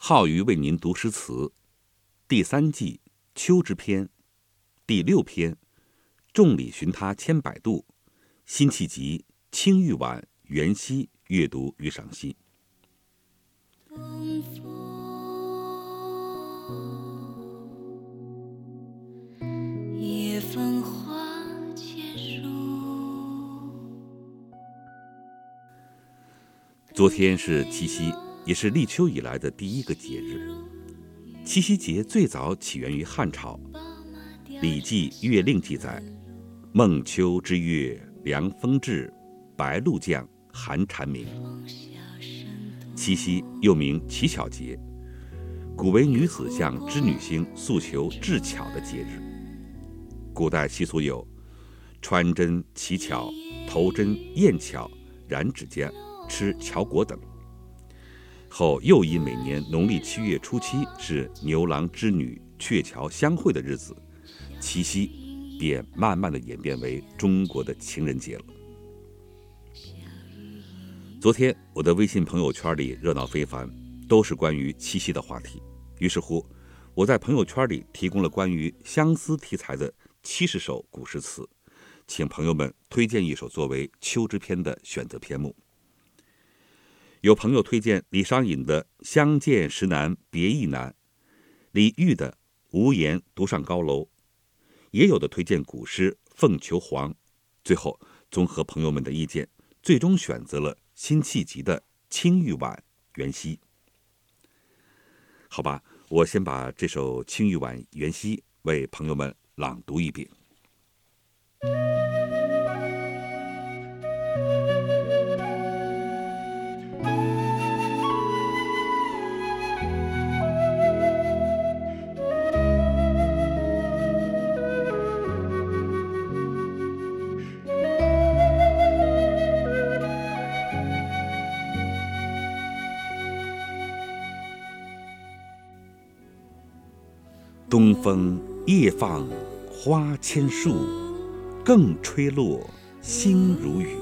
浩宇为您读诗词，第3季秋之篇，第6篇，众里寻他千百度，辛弃疾、青玉婉、袁熙阅读与赏析。 夜风花千树。 昨天是七夕，也是立秋以来的第一个节日。七夕节最早起源于汉朝，《礼记·月令》记载：孟秋之月，凉风至，白露降，寒蝉鸣。七夕又名乞巧节，古为女子向织女星诉求制巧的节日。古代习俗有穿针乞巧、投针验巧、染指甲、吃巧果等。后又因每年农历7月初7是牛郎织女鹊桥相会的日子，七夕便慢慢的演变为中国的情人节了。昨天我的微信朋友圈里热闹非凡，都是关于七夕的话题。于是乎，我在朋友圈里提供了关于相思题材的70首古诗词，请朋友们推荐一首作为秋之篇的选择篇目。有朋友推荐李商隐的《相见时难别亦难》，李煜的《无言独上高楼》，也有的推荐古诗《凤求凰》。最后综合朋友们的意见，最终选择了辛弃疾的《青玉婉·袁熙》。好吧，我先把这首《青玉婉·袁熙》为朋友们朗读一遍。东风夜放花千树，更吹落，星如雨。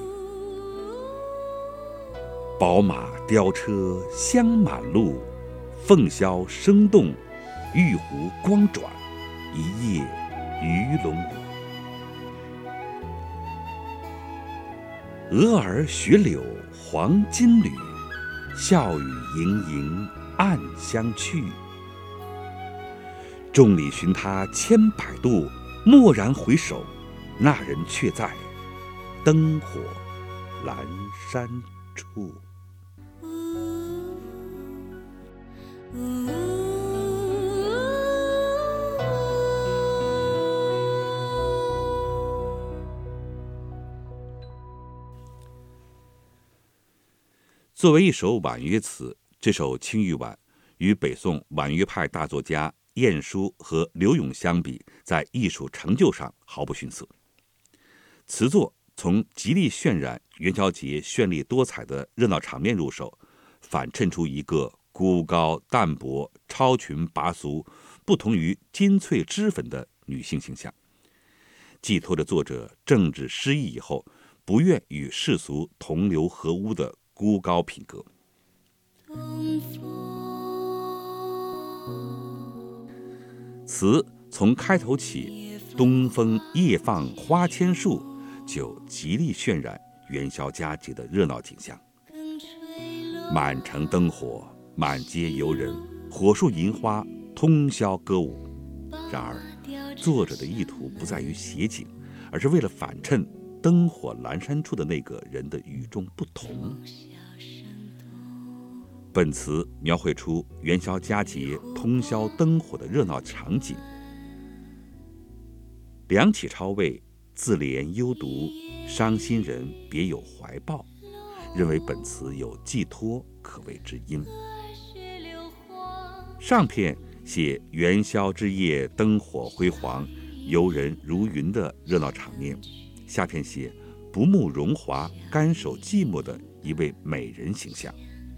宝马雕车香满路，凤箫声动，玉壶光转，一夜鱼龙舞。蛾儿雪柳黄金缕，笑语盈盈暗香去。众里寻他千百度，蓦然回首，那人却在灯火阑珊处。作为一首婉约词，这首《青玉婉》与北宋婉约派大作家晏殊和柳永相比，在艺术成就上毫不逊色。词作从极力渲染元宵节绚丽多彩的热闹场面入手，反衬出一个孤高淡泊、超群拔俗、不同于金翠脂粉的女性形象，寄托着作者政治失意以后不愿与世俗同流合污的孤高品格。词从开头起，东风夜放花千树，就极力渲染元宵佳节的热闹景象。满城灯火，满街游人，火树银花，通宵歌舞。然而作者的意图不在于写景，而是为了反衬灯火阑珊处的那个人的与众不同。本词描绘出元宵佳节通宵灯火的热闹场景。梁启超谓自怜幽独，伤心人别有怀抱，认为本词有寄托可谓之音。上片写元宵之夜灯火辉煌，游人如云的热闹场面，下片写不慕荣华，干守寂寞的一位美人形象。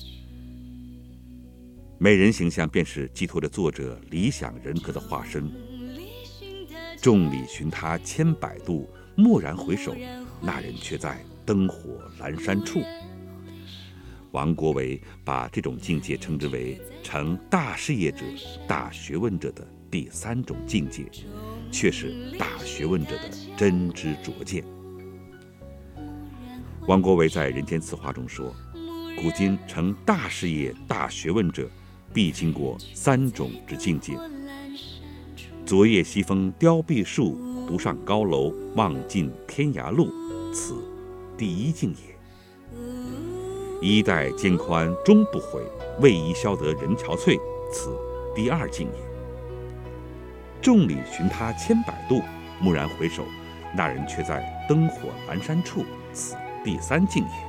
美人形象便是寄托着作者理想人格的化身。众里寻他千百度，蓦然回首，那人却在灯火阑珊处。 王国维把这种境界称之为成大事业者、大学问者的第3种境界，却是大学问者的真知灼见。王国维在《人间词话》中说，古今成大事业、大学问者，必经过3种之境界。昨夜西风凋碧树，独上高楼，望尽天涯路，此第1境也。衣带渐宽终不悔，为伊消得人憔悴，此第2境也。众里寻他千百度，蓦然回首，那人却在灯火阑珊处，此第3境也。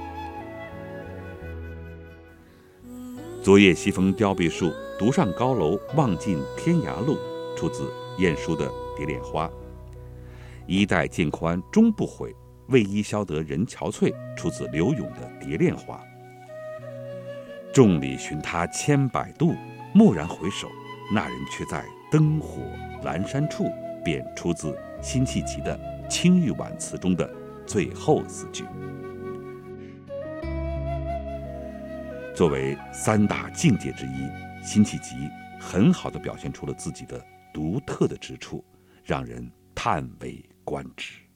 昨夜西风凋碧树，独上高楼，望尽天涯路，出自晏殊的《蝶恋花》。衣带渐宽终不悔，为伊消得人憔悴，出自柳永的《蝶恋花》。众里寻他千百度，蓦然回首，那人却在灯火阑珊处，便出自辛弃疾的《青玉婉词》中的最后4句。作为3大境界之一，辛弃疾很好地表现出了自己的独特的之处，让人叹为观止。